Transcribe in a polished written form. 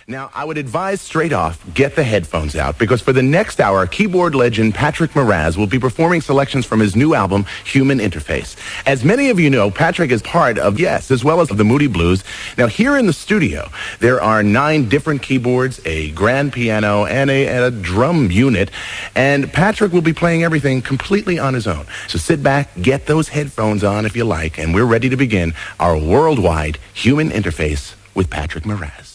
Now, I would advise straight off, get the headphones out, because for the next hour, keyboard legend Patrick Moraz will be performing selections from his new album, Human Interface. As many of you know, Patrick is part of Yes, as well as the Moody Blues. Now, here in the studio, there are 9 different keyboards, a grand piano, and a drum unit, and Patrick will be playing everything completely on his own. So sit back, get those headphones on if you like, and we're ready to begin our worldwide Human Interface with Patrick Moraz.